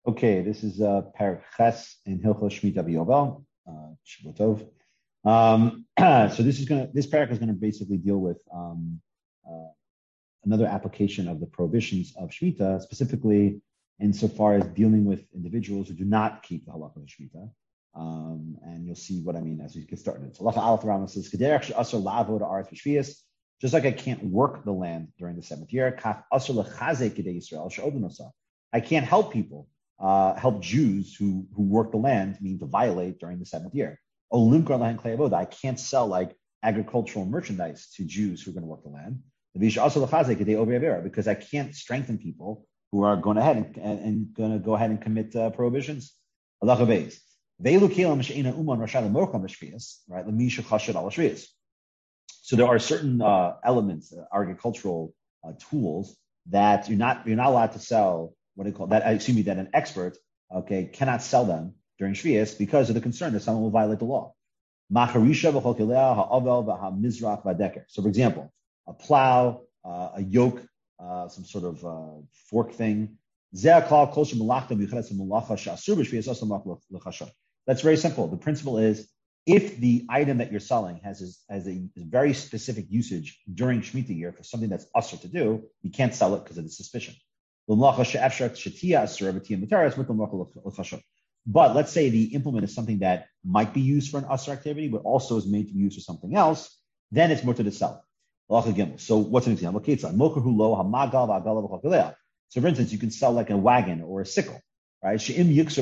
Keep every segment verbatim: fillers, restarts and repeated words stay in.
Okay, this is uh, Parak Ches in Hilchos Shmita B'Yovel. Uh, Shabbat Tov. Um, so this is going to this parak is going to basically deal with um, uh, another application of the prohibitions of Shmita, specifically insofar as dealing with individuals who do not keep the halacha of Shmita. Um, and you'll see what I mean as we get started. So Halacha Aleph Rambam says, "Kederech she'asur la'avod ha'aretz v'shvius." Just like I can't work the land during the seventh year, kach asur lechazek kedei Yisrael she'odin osa. I can't help people. Uh, help Jews who who work the land, mean to violate during the seventh year. I can't sell like agricultural merchandise to Jews who are going to work the land. Because I can't strengthen people who are going ahead and, and, and going to go ahead and commit uh, prohibitions. Right? So there are certain uh, elements, uh, agricultural uh, tools that you're not you're not allowed to sell. What do you call that? Excuse me, that an expert, okay, cannot sell them during Shvius because of the concern that someone will violate the law. So, for example, a plow, uh, a yoke, uh, some sort of uh, fork thing. That's very simple. The principle is if the item that you're selling has a, has a very specific usage during Shemitah year for something that's usher to do, you can't sell it because of the suspicion. But let's say the implement is something that might be used for an usher activity, but also is made to be used for something else, then it's mutter to sell. So what's an example? So for instance, you can sell like a wagon or a sickle, right? Because,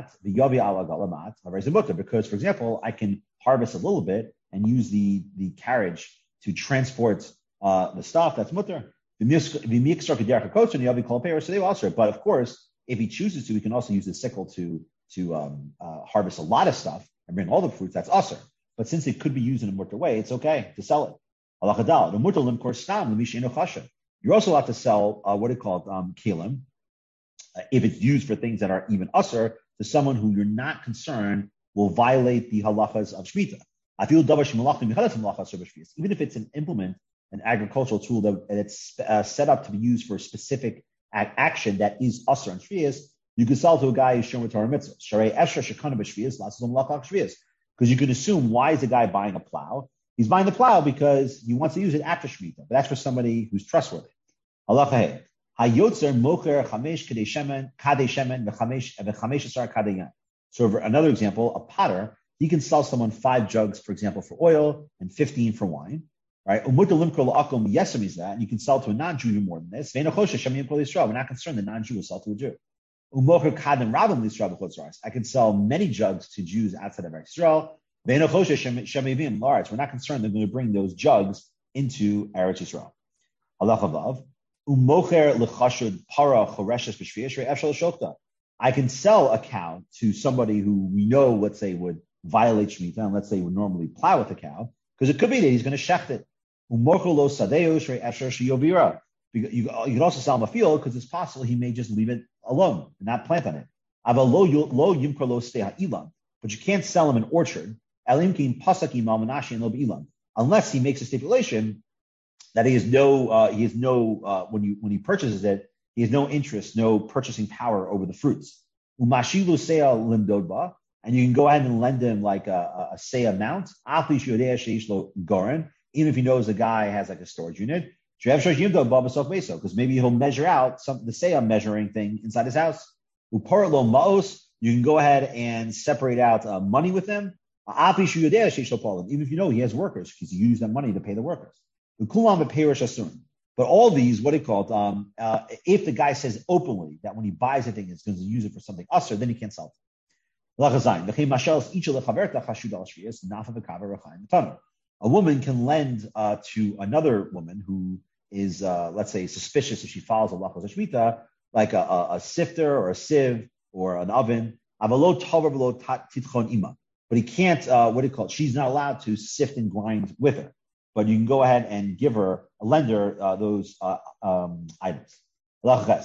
for example, I can harvest a little bit and use the, the carriage to transport uh, the stuff, that's mutter. But of course, if he chooses to, he can also use the sickle to to um, uh, harvest a lot of stuff and bring all the fruits. That's usher. But since it could be used in a mutter way, it's okay to sell it. You're also allowed to sell uh, what it called um, kelim, uh, if it's used for things that are even usher to someone who you're not concerned will violate the halachas of shmita. Even if it's an implement, an agricultural tool that it's uh, set up to be used for a specific a- action that is usher and shviyas, you can sell to a guy who's shown with Torah mitzvah. Because you can assume, why is the guy buying a plow? He's buying the plow because he wants to use it after Shemitah, but that's for somebody who's trustworthy. So for another example, a potter, he can sell someone five jugs, for example, for oil and fifteen for wine. Right? And you can sell to a non-Jew more than this. We're not concerned the non-Jew will sell to a Jew. I can sell many jugs to Jews outside of Israel. We're not concerned they're going to bring those jugs into Eretz Yisrael. I can sell a cow to somebody who we know, let's say, would violate Shemitah, and let's say would normally plow with a cow, because it could be that he's going to shecht it. You, you can also sell him a field because it's possible he may just leave it alone and not plant on it. But you can't sell him an orchard unless he makes a stipulation that he has no, uh, he has no, uh, when you when he purchases it, he has no interest, no purchasing power over the fruits. And you can go ahead and lend him like a, a, a say amount, even if he knows the guy has like a storage unit, because maybe he'll measure out some the say measuring thing inside his house. You can go ahead and separate out uh, money with him, even if you know he has workers, because you use that money to pay the workers. But all these, what he called, um, uh, if the guy says openly that when he buys a thing, he's going to use it for something usher, then he can't sell it. A woman can lend uh, to another woman who is, uh, let's say, suspicious if she follows Allah of Shemitah, like a, a, a sifter or a sieve or an oven. But he can't, uh, what do you call it? She's not allowed to sift and grind with her. But you can go ahead and give her, a lender, uh, those uh, um, items. So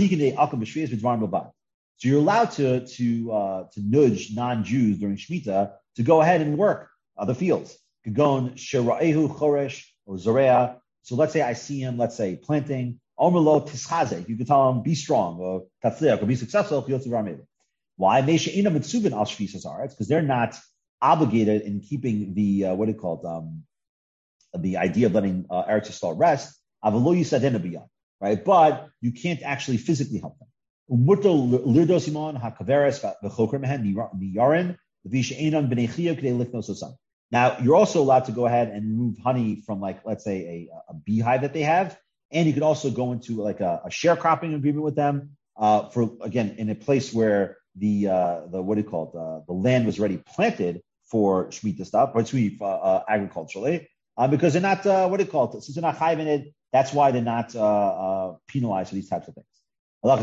you're allowed to to uh, to nudge non-Jews during Shemitah to go ahead and work uh, the fields. Kagon Sheraehu Choresh or Zorea. So let's say I see him, let's say planting Omelo Tischaze. You can tell him, be strong, or Tatzliach, or be successful. Why? Because they're not obligated in keeping the, uh, what do you call it, um, the idea of letting uh, Eretz Yisrael rest. Right? But you can't actually physically help them. Now, you're also allowed to go ahead and remove honey from, like, let's say, a, a beehive that they have. And you could also go into like a, a sharecropping agreement with them uh, for, again, in a place where the, uh, the what do you call it, uh, the land was already planted for Shemitah stuff, or Shemitah uh, uh, agriculturally, uh, because they're not, uh, what do you call it, since they're not chayv in it, that's why they're not uh, uh, penalized for these types of things. You're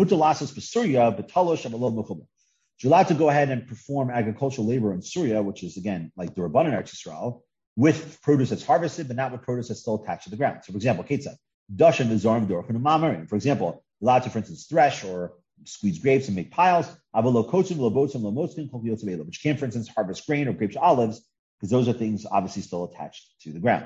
allowed to go ahead and perform agricultural labor in Syria, which is, again, like the Rabbanan Eretz Yisrael, with produce that's harvested, but not with produce that's still attached to the ground. So, for example, Ketzad, Dashan Vizorim Dorchan Mamarim. For example, allowed to, for instance, thresh or squeeze grapes and make piles. But you can't, for instance, harvest grain or grapes or olives, because those are things obviously still attached to the ground.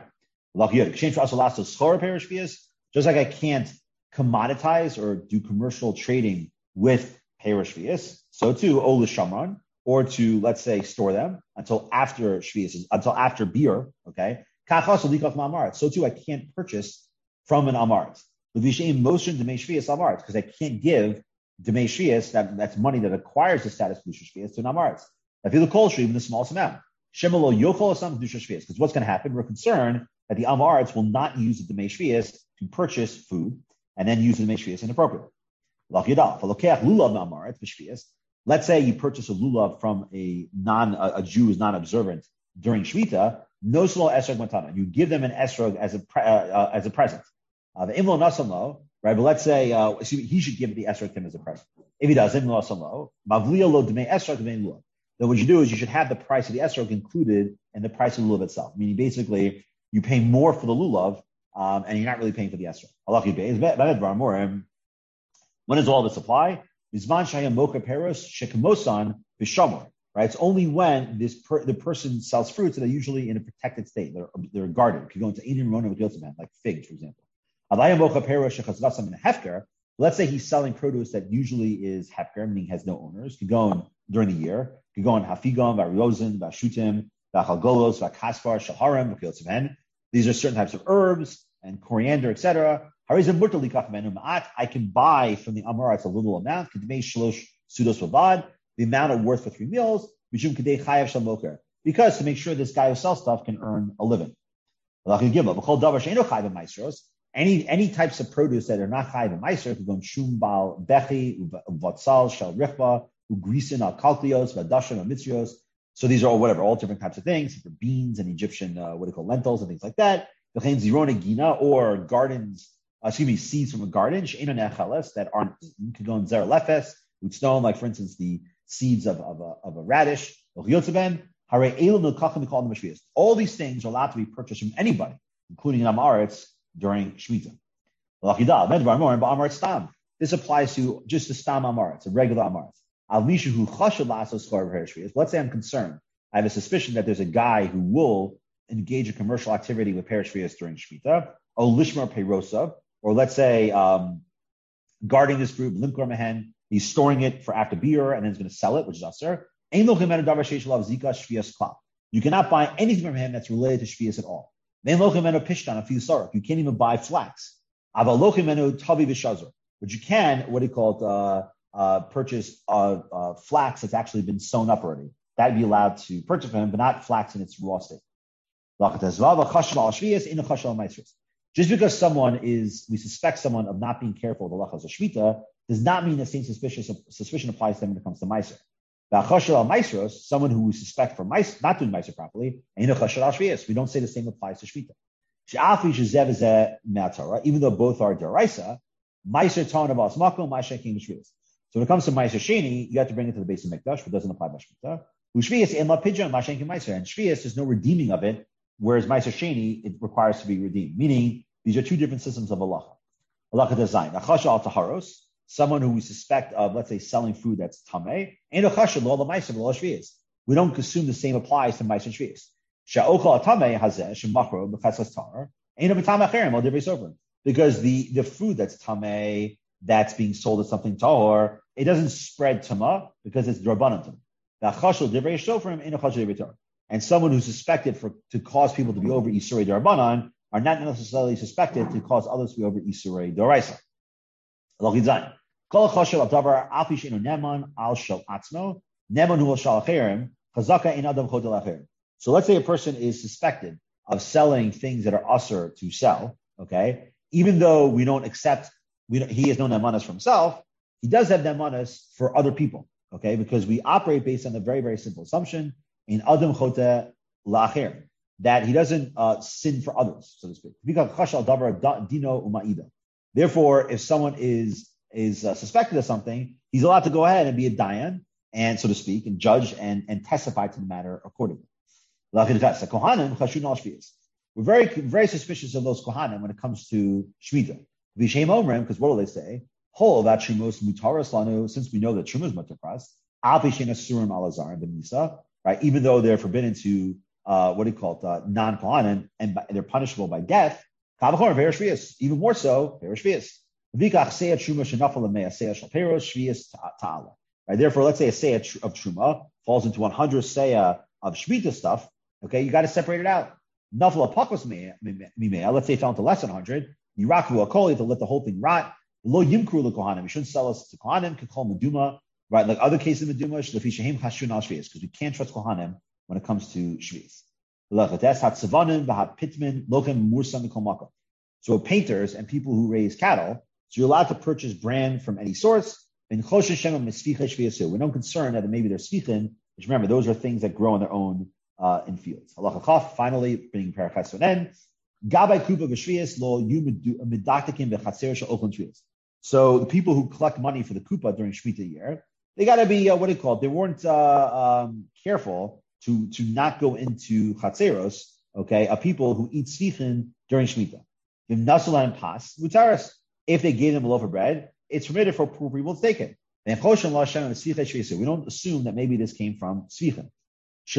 Just like I can't commoditize or do commercial trading with Perish Shvius, so too, Ol Shamran, or to, let's say, store them until after Shvius, until after beer, okay? So too, I can't purchase from an Amaret. Because I can't give Demei Shvius, that, that's money that acquires the status of Kedusha Shvius, to an Amaret. I feel the kol even the smallest amount. Shemalo Yochol Asam Kedusha Shvius. Because what's going to happen? We're concerned that the Amaretz will not use the Demei Shvius to purchase food and then use the Demei Shvius inappropriately. Let's say you purchase a lulav from a non a, a Jew who's non-observant during Shvita, no solo esrog matana. You give them an esrog as a pre, uh, uh, as a present. Uh, the imlo nasamlo, right? But let's say uh, he should give the esrog to him as a present. If he does, imlo nasamlo, mavliya lo dmei esrog dmei lulav. Then what you do is you should have the price of the esrog included in the price of the lulav itself. Meaning, basically, you pay more for the lulav, um, and you're not really paying for the esrog. When is all the supply? Right? It's only when this per, the person sells fruits that are usually in a protected state. They're, they're guarded. You could go into Eden Rona with Giltzman, like figs, for example. Let's say he's selling produce that usually is hefker, meaning has no owners. You could go on during the year. You could go on hafigam, variosin, vashutim, vachalgolos, vakaspar, shaharim, Giltzman. These are certain types of herbs and coriander, et cetera. I can buy from the Amorites a little amount, the amount of worth for three meals, because to make sure this guy who sells stuff can earn a living. Any any types of produce that are not chayav and meiser could go in shum bal bechi, vatzal shal richba, ugrisin al kalklios, vadashim al mitzrios. So these are all whatever, all different types of things, for beans and Egyptian uh, what do you call lentils and things like that. Or gardens. Uh, excuse me, seeds from a garden, that aren't, you could go in zer lefes, stone, like for instance, the seeds of, of, a, of a radish. All these things are allowed to be purchased from anybody, including Amaretz during Shemitah. This applies to just the Stam Amaretz, a regular Amaretz. Let's say I'm concerned. I have a suspicion that there's a guy who will engage in commercial activity with Perish Shvius during Shemitah, or Lishmar Peirosav, or let's say um, guarding this group, Limkor Mehen, he's storing it for after beer and then he's going to sell it, which is Asr. You cannot buy anything from him that's related to Shvius at all. You can't even buy flax. But you can, what do you call it, uh, uh, purchase uh, uh, flax that's actually been sewn up already. That'd be allowed to purchase from him, but not flax in its raw state. Just because someone is, we suspect someone of not being careful of the lachas of shvita, does not mean the same suspicion, suspicion applies to them when it comes to meiser. Someone who we suspect for meiser, not doing meiser properly, we don't say the same applies to shvita. Even though both are deraisa, meiser ton of asmako, meiser king shvius. So when it comes to meiser sheni, you have to bring it to the base of mikdash, but it doesn't apply by shvita. Shvius in la pidyon, meiser king meiser, and shvius there's no redeeming of it. Whereas Meiser Sheni, it requires to be redeemed. Meaning, these are two different systems of halacha. Halacha design. Achasha al taharos, someone who we suspect of, let's say, selling food that's tameh, and achasha lo la Meiser lo shvius. We don't assume the same applies to Meiser shvius. Sha'ocha tameh hazeh shemachro b'cheslas tar, ain't a b'tam acherim al divrei sovereign. because the, the food that's tameh, that's being sold as something tahor, it doesn't spread tama because it's drabanan. And someone who's suspected for to cause people to be over Isurei Darabanan are not necessarily suspected to cause others to be over Isurei Doraisa. So let's say a person is suspected of selling things that are usher to sell, okay? Even though we don't accept, we don't, he has no nemanas for himself, he does have nemanas for other people, okay? Because we operate based on a very, very simple assumption in Adam Chote La'acher, that he doesn't uh, sin for others, so to speak. Therefore, if someone is is uh, suspected of something, he's allowed to go ahead and be a dayan, and so to speak, and judge and, and testify to the matter accordingly. We're very, very suspicious of those kohanim when it comes to shmita. Because what do they say? Since we know that truma is mutakras, right? Even though they're forbidden to uh, what do you call it, uh, non-kohanim, and, by, and they're punishable by death. Even more so, right? Therefore, let's say a seah of truma falls into one hundred seah of shmita stuff. Okay, you got to separate it out. Nafla pakos mimea. Let's say it fell into less than one hundred. You rock to a kol, you have to let the whole thing rot. Lo yimkru le kohanim. You shouldn't sell us to kohanim. Could call meduma, right? Like other cases of meduma, shlefi shehim chashun al shvius, because we can't trust kohanim when it comes to shvius. So painters and people who raise cattle, so you're allowed to purchase brand from any source. We're not concerned that maybe they're sfichin, which remember, those are things that grow on their own uh, in fields. Finally, bringing parachash to an end. So the people who collect money for the kupa during Shemitah year, they got to be, uh, what do you call it? They weren't uh, um, careful to, to not go into chatzeros, okay, of people who eat sfichin during Shemitah. If they gave them a loaf of bread, it's permitted for poor people to take it. We don't assume that maybe this came from sfichin. We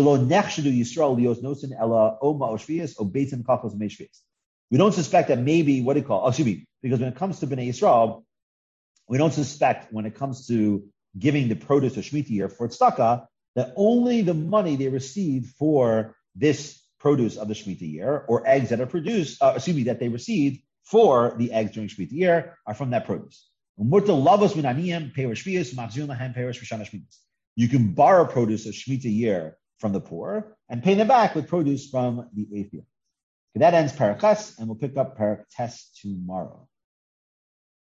don't suspect that maybe, what do you call, oh, excuse me, because when it comes to Bnei Yisrael, we don't suspect when it comes to giving the produce of Shemitah year for tzedakah, that only the money they receive for this produce of the Shemitah year, or eggs that are produced, uh, excuse me, that they received for the eggs during Shemitah year, are from that produce. You can borrow produce of Shemitah year from the poor and pay them back with produce from the eighth year. Okay, that ends Parak Ches, and we'll pick up Parak Tes tomorrow.